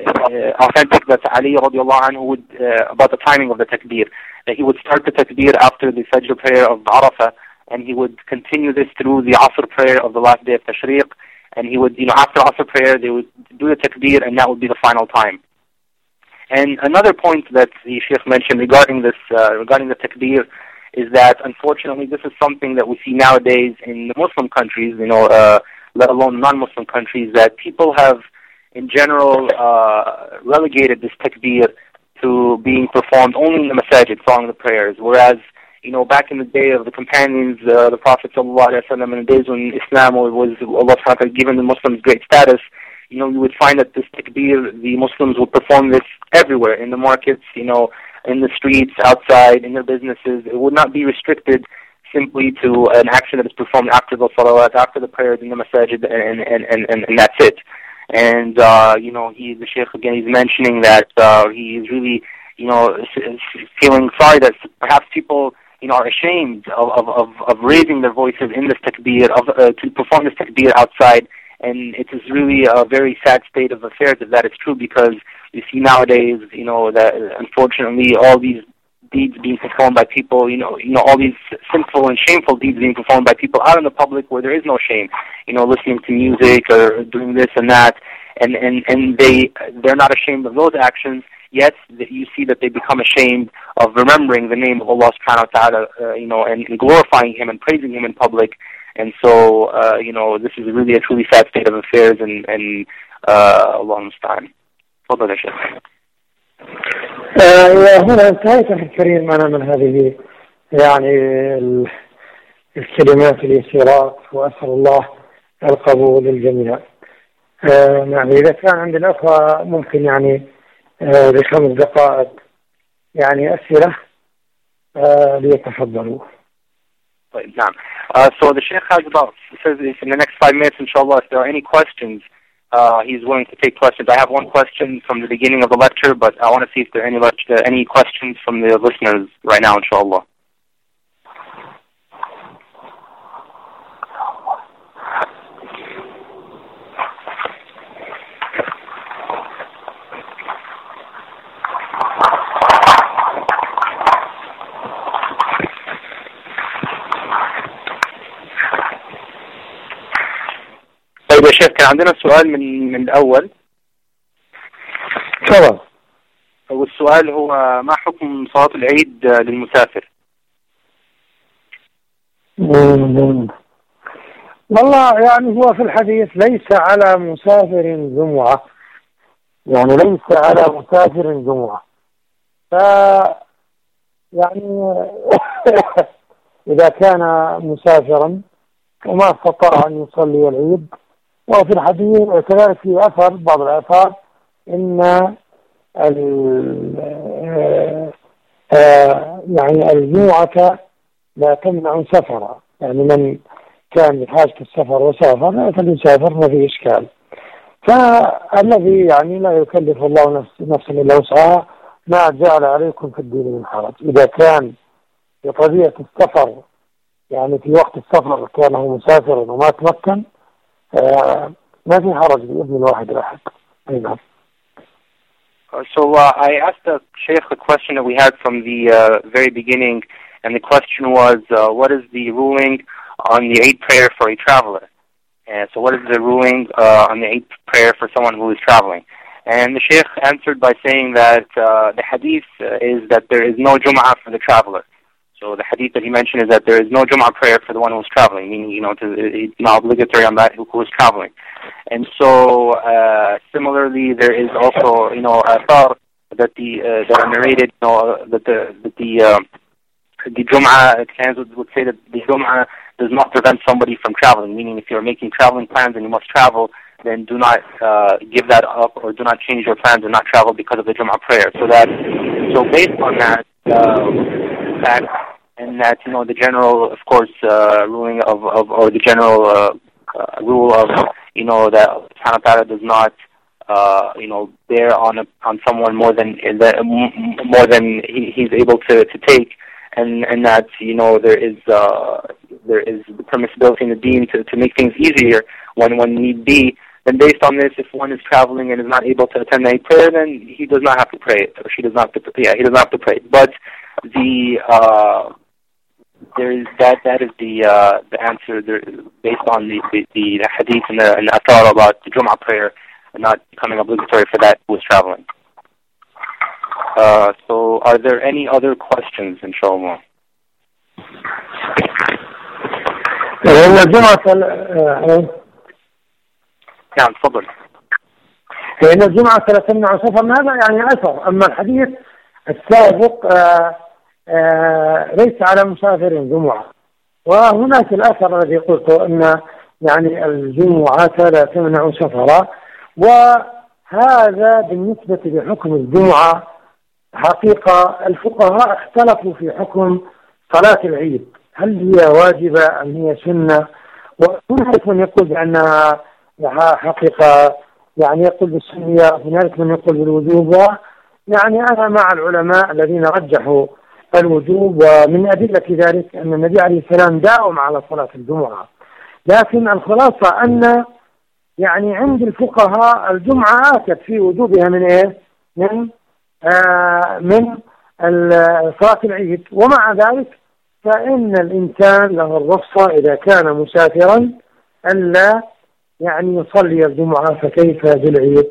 uh, authentic that Ali radiallahu anhu would, uh, about the timing of the takbir, that he would start the takbir after the Fajr prayer of Arafah, and he would continue this through the Asr prayer of the last day of Tashriq, and he would, you know, after Asr prayer, they would do the takbir, and that would be the final time. And another point that the Sheikh mentioned regarding this, uh, regarding the takbir, is that unfortunately this is something that we see nowadays in the Muslim countries, you know, uh, let alone non-Muslim countries, that people have in general uh, relegated this takbir to being performed only in the masajid following the prayers, whereas, you know, back in the day of the companions, uh, the Prophet ﷺ, in the days when Islam was, Allah had given the Muslims great status, you know, you would find that this takbir, the Muslims would perform this everywhere, in the markets, you know, in the streets, outside, in their businesses. It would not be restricted simply to an action that is performed after the salawat, after the prayers in the masajid, and, and, and, and, and that's it. And, uh, you know, he, the Sheikh, again, he's mentioning that uh, he is really, you know, feeling sorry that perhaps people, you know, are ashamed of, of, of, of raising their voices in this takbir, of, uh, to perform this takbir outside. And it is really a very sad state of affairs if that is true, because you see nowadays, you know, that unfortunately all these deeds being performed by people, you know, you know, all these sinful and shameful deeds being performed by people out in the public where there is no shame, you know, listening to music or doing this and that, and, and, and they, they're not ashamed of those actions, yet you see that they become ashamed of remembering the name of Allah subhanahu wa ta'ala, uh, you know, and, and glorifying Him and praising Him in public. And so, uh, you know, this is really a truly sad state of affairs, and, and uh, Allah musta'an. تفضل يا شيخ. هنا انتهيت أخي الكريم أنا من هذه يعني الكلمات اليسيرات، وأسأل الله القبول للجميع. يعني إذا كان عند الأخوة ممكن يعني بخمس دقائق يعني أسئلة ليتفضلوا. طيب نعم. Uh, so the Sheikh has about, says in the next five minutes, inshallah, if there are any questions, uh, he's willing to take questions. I have one question from the beginning of the lecture, but I want to see if there are any, lecture, any questions from the listeners right now, inshallah. طيب يا شيخ، كان عندنا سؤال من من الأول. تمام. والسؤال هو ما حكم صلاة العيد للمسافر؟ والله يعني هو في الحديث ليس على مسافر جمعة، يعني ليس على مسافر جمعة. ف يعني إذا كان مسافرا وما استطاع أن يصلي العيد، وفي الحديث كذلك في أثر بعض الآثار إن يعني الجمعة لا تمنع سفرا، يعني من كان بحاجة السفر وسافر فليسافر ما في إشكال. فالذي يعني لا يكلف الله نفسا إلا وسعها ما جعل عليكم في الدين من حرج. إذا كان بطبيعة السفر يعني في وقت السفر كان مسافر وما تمكن آه ما في حرج بإذن الواحد الأحد. نعم. So uh, I asked the Sheikh a question that we had from the uh, very beginning, and the question was, uh, what is the ruling on the Eid prayer for a traveler? And so what is the ruling uh, on the Eid prayer for someone who is traveling? And the Sheikh answered by saying that uh, the hadith is that there is no Jum'ah for the traveler. So the hadith that he mentioned is that there is no Jum'ah prayer for the one who is traveling, meaning, you know, to, it's not obligatory on that who, who is traveling. And so, uh, similarly, there is also, you know, a thought that the uh, that are narrated, you know, that the that the uh, the Jum'ah plans would, would say that the Jum'ah does not prevent somebody from traveling. Meaning, if you're making traveling plans and you must travel, then do not uh, give that up, or do not change your plans and not travel because of the Jum'ah prayer. So that, so based on that uh, fact, and that, you know, the general, of course, uh, ruling of, of or the general uh, uh, rule of, you know, that Subhanahu wa Ta'ala does not, uh, you know, bear on a, on someone more than more than he, he's able to, to take, and and that, you know, there is uh, there is the permissibility in the Deen to, to make things easier when when need be. Then based on this, if one is traveling and is not able to attend a prayer, then he does not have to pray it, or she does not have to, yeah, he does not have to pray it. But the uh, there is that that is the uh, the answer there, based on the, the, the hadith and the, and the athar about the Jum'ah prayer not becoming obligatory for that who is traveling. Uh, so, are there any other questions, inshallah? لأن الجمعة نعم تفضل. لأن الجمعة لا تمنع سفر، هذا يعني أثر. أما الحديث السابق آآ آآ ليس على مسافر جمعة. وهناك الأثر الذي قلته أن يعني الجمعة لا تمنع سفرا، وهذا بالنسبة لحكم الجمعة حقيقة الفقهاء اختلفوا في حكم صلاة العيد، هل هي واجبة أم هي سنة؟ وهناك من يقول بأنها حقيقة يعني يقول بالسنية، هناك من يقول بالوجوب. يعني أنا مع العلماء الذين رجحوا الوجوب، ومن أدلة ذلك أن النبي عليه السلام داوم على صلاة الجمعة. لكن الخلاصة أن يعني عند الفقهاء الجمعة آكد في وجوبها من إيه؟ من آه من صلاة العيد. ومع ذلك فإن الإنسان له الرخصة إذا كان مسافرا ألا يعني يصلي الجمعة، فكيف بالعيد؟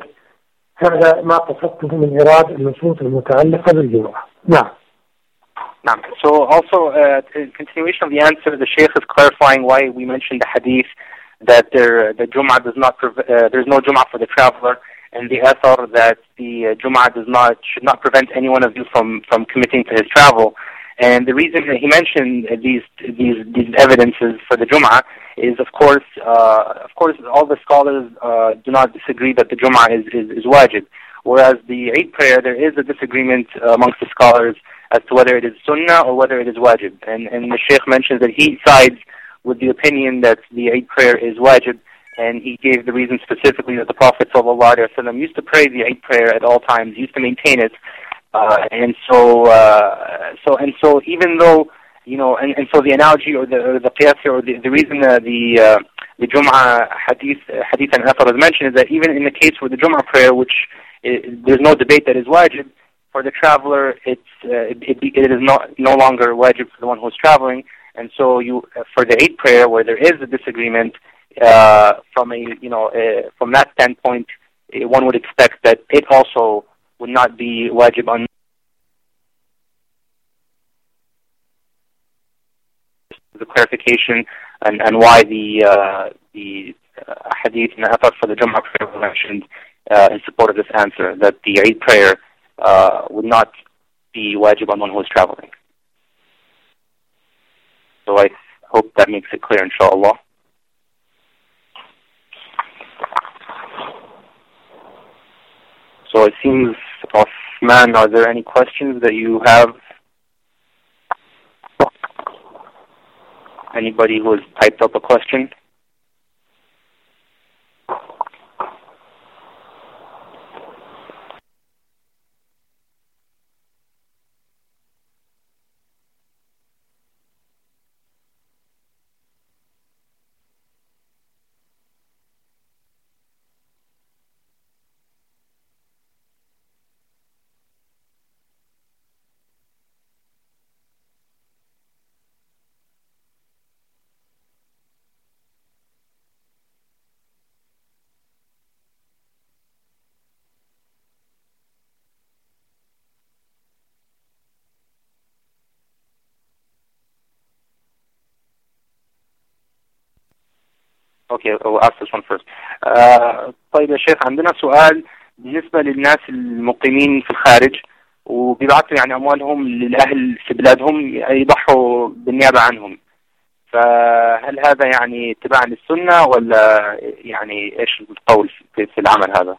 هذا ما قصدته من إرادة النصوص المتعلقة بالجمعة. نعم. نعم. So also, uh, in continuation of the answer, the Shaykh is clarifying why we mentioned the hadith that there, the Jum'ah does not, uh, there's no Jum'ah for the traveler, and the athar that the uh, Jum'ah does not, should not prevent any one of you from, from committing to his travel. And the reason that he mentioned these these these evidences for the Jum'ah is, of course, uh, of course, all the scholars uh, do not disagree that the Jum'ah is, is, is wajib. Whereas the Eid prayer, there is a disagreement uh, amongst the scholars as to whether it is sunnah or whether it is wajib. And, and the Shaykh mentions that he sides with the opinion that the Eid prayer is wajib, and he gave the reason specifically that the Prophet ﷺ used to pray the Eid prayer at all times, used to maintain it. Uh, and so, uh, so, and so, even though, you know, and, and so the analogy or the or the qiyas or the, the reason uh, the uh, the Jum'ah hadith uh, hadith and athar is mentioned is that even in the case where the Jum'ah prayer, which is, there's no debate that is wajib for the traveler, it's uh, it, it, it is not no longer wajib for the one who's traveling. And so, you uh, for the Eid prayer, where there is a disagreement uh, from a you know uh, from that standpoint, uh, one would expect that it also would not be wajib on the clarification and, and why the uh, the uh, hadith and the athar for the Jum'ah prayer were mentioned uh, in support of this answer, that the Eid prayer uh, would not be wajib on one who is traveling. So I hope that makes it clear, inshallah. So it seems, Osman, are there any questions that you have? Anybody who has typed up a question? اوكي I'll ask this one first. uh, طيب يا شيخ، عندنا سؤال بالنسبة للناس المقيمين في الخارج وبيبعثوا يعني أموالهم للأهل في بلادهم يضحوا بالنيابة عنهم، فهل هذا يعني اتباع للسنة ولا يعني إيش القول في العمل هذا؟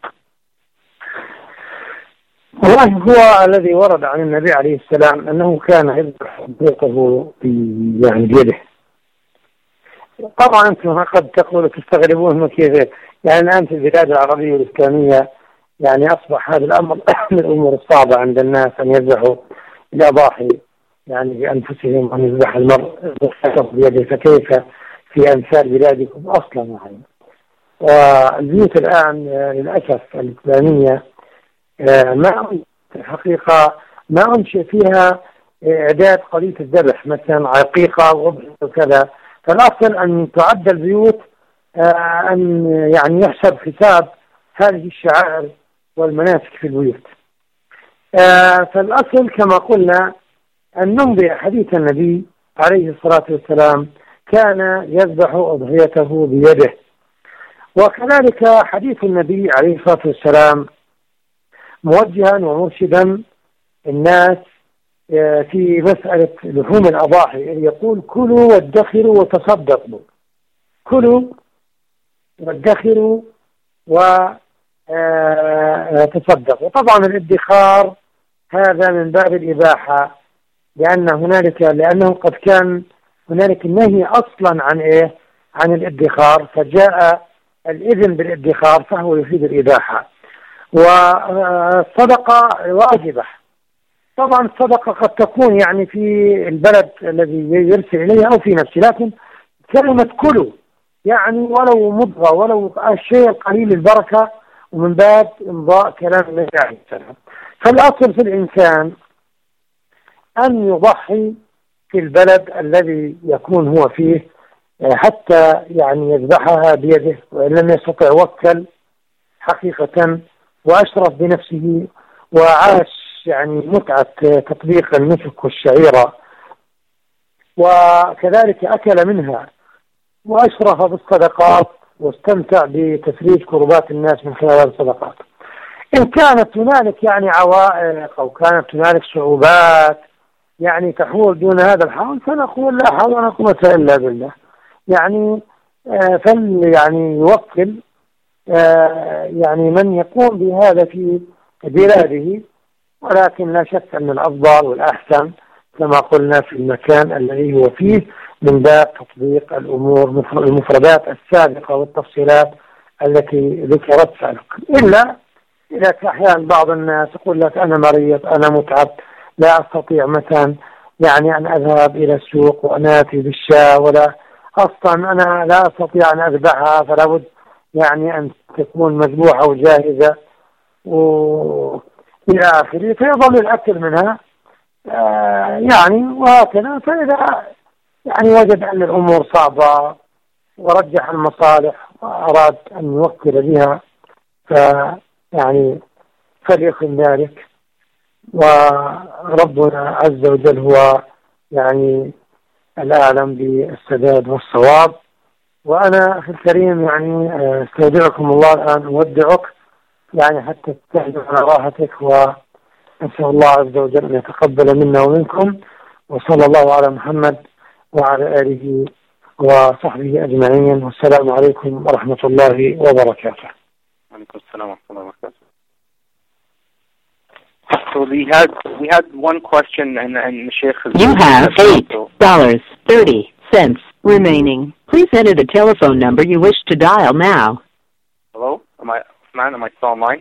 والله هو الذي ورد عن النبي عليه السلام أنه كان يذبح بيته يعني بيده. طبعا أنتم قد تقولوا تستغربون كيف يعني الآن في البلاد العربية والإسلامية يعني أصبح هذا الأمر من الأمور الصعبة عند الناس أن يذبحوا الأضاحي يعني بأنفسهم، أن يذبح المرء بيده، فكيف في أمثال بلادكم أصلا يعني. والبيوت الآن للأسف الإسلامية ما الحقيقة ما أنشئ فيها إعداد قضية الذبح مثلا عقيقة وكذا، فالأصل أن تعد البيوت أن يعني يحسب حساب هذه الشعائر والمناسك في البيوت. فالأصل كما قلنا أن نمضي حديث النبي عليه الصلاة والسلام كان يذبح أضحيته بيده، وكذلك حديث النبي عليه الصلاة والسلام موجها ومرشدا الناس في مسألة لحوم الأضاحي، يقول كلوا وادخروا وتصدقوا، كلوا وادخروا وتصدقوا. طبعا الادخار هذا من باب الإباحة، لأن هنالك لأنه قد كان هنالك النهي أصلا عن إيه؟ عن الادخار، فجاء الإذن بالادخار فهو يفيد الإباحة. والصدقة واجبة. طبعا الصدقة قد تكون يعني في البلد الذي يرسل إليه أو في نفسه، لكن كلمة كلوا يعني ولو مضغة ولو الشيء قليل البركة، ومن باب إمضاء كلام النبي عليه السلام. فالأصل في الإنسان أن يضحي في البلد الذي يكون هو فيه حتى يعني يذبحها بيده، وإن لم يستطع وكل حقيقة وأشرف بنفسه وعاش يعني متعة تطبيق النسك والشعيرة، وكذلك أكل منها وأشرف بالصدقات واستمتع بتفريج كربات الناس من خلال الصدقات. إن كانت هنالك يعني عوائق أو كانت هنالك صعوبات يعني تحول دون هذا الحول، فنقول لا حول ولا قوة إلا بالله، يعني آه فل يعني يوكل آه يعني من يقوم بهذا في بلاده، ولكن لا شك أن الأفضل والأحسن كما قلنا في المكان الذي هو فيه من باب تطبيق الأمور المفردات السابقة والتفصيلات التي ذكرت سابقا. إلا إذا أحيانا بعض الناس يقول لك أنا مريض أنا متعب لا أستطيع مثلا يعني أن أذهب إلى السوق وأناتي بالشاة، ولا أصلا أنا لا أستطيع أن أذبحها فلا بد يعني أن تكون مذبوحة وجاهزة و إلى آخره، فيظل الأكل منها آه يعني وهكذا. فإذا يعني وجد أن الأمور صعبة ورجح المصالح وأراد أن يوكل بها فيعني فليكن ذلك، وربنا عز وجل هو يعني الأعلم بالسداد والصواب. وأنا أخي الكريم يعني استودعكم الله الآن، أودعك يعني حتى تستعجل على راحتك، وأسأل الله عز وجل أن يتقبل منا ومنكم، وصلى الله على محمد وعلى آله وصحبه أجمعين، والسلام عليكم ورحمة الله وبركاته. وعليكم السلام ورحمة الله وبركاته. So we had we had one question, and and the Sheikh has you have eight dollars thirty cents remaining. Please enter the telephone number you wish to dial now. Hello, am I man? Am I still online?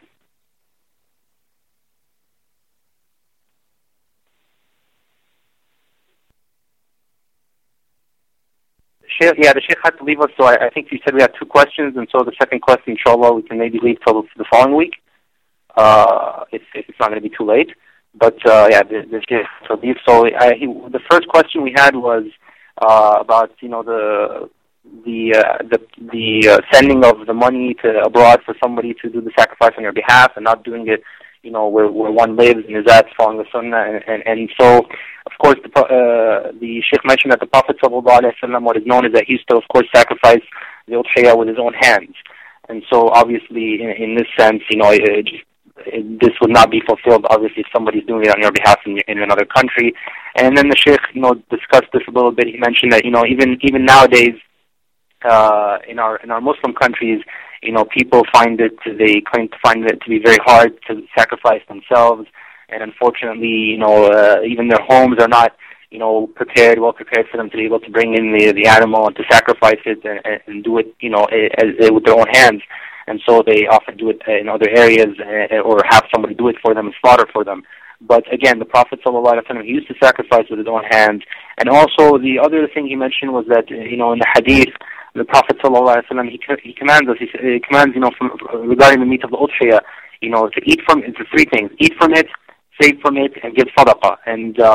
Sheikh, yeah, the Sheikh had to leave us, so I, I think you said we had two questions, and so the second question, inshallah, we can maybe leave till the following week. Uh, if, if it's not going to be too late. But, uh, yeah, the, the Sheikh to leave. So I, he, the first question we had was uh, about, you know, the the uh, the, the uh, sending of the money to abroad for somebody to do the sacrifice on your behalf, and not doing it, you know, where, where one lives, and is that following the Sunnah. And, and, and so, of course, the, uh, the Sheikh mentioned that the Prophet ﷺ, what is known is that he used to, of course, sacrifice the udhiyah with his own hands. And so, obviously, in, in this sense, you know, it just this would not be fulfilled, obviously, if somebody's doing it on your behalf in, in another country. And then the Sheikh, you know, discussed this a little bit. He mentioned that, you know, even even nowadays, uh, in our in our Muslim countries, you know, people find it, they claim to find it to be very hard to sacrifice themselves. And unfortunately, you know, uh, even their homes are not, you know, prepared, well prepared for them to be able to bring in the the animal and to sacrifice it and, and do it, you know, as, as, with their own hands. And so they often do it in other areas or have somebody do it for them and slaughter for them. But again, the Prophet ﷺ, he used to sacrifice with his own hands. And also the other thing he mentioned was that, you know, in the hadith, the Prophet ﷺ, he, he commands us, he, he commands, you know, from, regarding the meat of the udhiyah, you know, to eat from it, to three things: eat from it, save from it, and give sadaqah. And uh,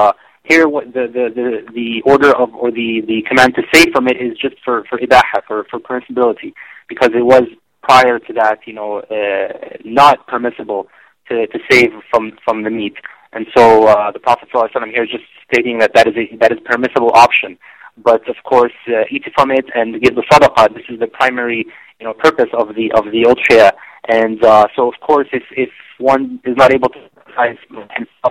here, what the, the, the, the order of, or the, the command to save from it is just for, for ibaha, for, for permissibility, because it was prior to that, you know, uh, not permissible to, to save from, from the meat. And so uh, the Prophet ﷺ here is just stating that that is a, that is a permissible option. But of course, uh, eat from it and give the sadaqah. This is the primary, you know, purpose of the of the udhiyah. And uh, so, of course, if if one is not able to exercise himself,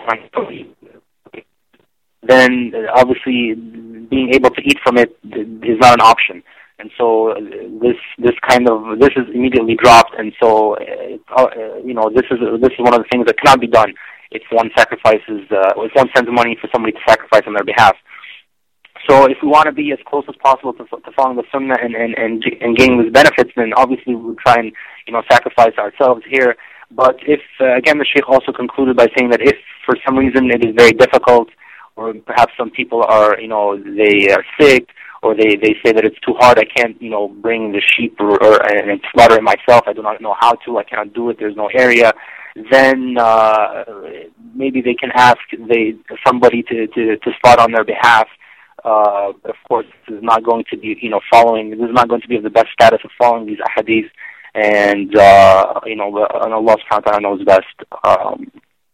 then obviously being able to eat from it is not an option. And so uh, this this kind of this is immediately dropped. And so uh, you know this is this is one of the things that cannot be done if one sacrifices uh, if one sends money for somebody to sacrifice on their behalf. So if we want to be as close as possible to, to following the sunnah and, and, and, and gaining these benefits, then obviously we'll try and, you know, sacrifice ourselves here. But if, uh, again, the Shaykh also concluded by saying that if for some reason it is very difficult, or perhaps some people are, you know, they are sick, or they, they say that it's too hard, I can't, you know, bring the sheep or, or and slaughter it myself, I do not know how to, I cannot do it, there's no area, then uh, maybe they can ask they somebody to, to, to slaughter on their behalf. Uh, but of course, this is not going to be, you know, following, this is not going to be of the best status of following these ahadith, and, uh, you know, and Allah subhanahu wa ta'ala knows best. Um,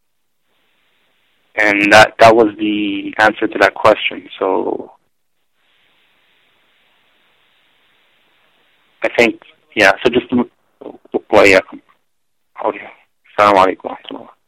and that, that was the answer to that question. So, I think, yeah, so just, well, yeah. Okay. Assalamu alaikum wa rahmatullah.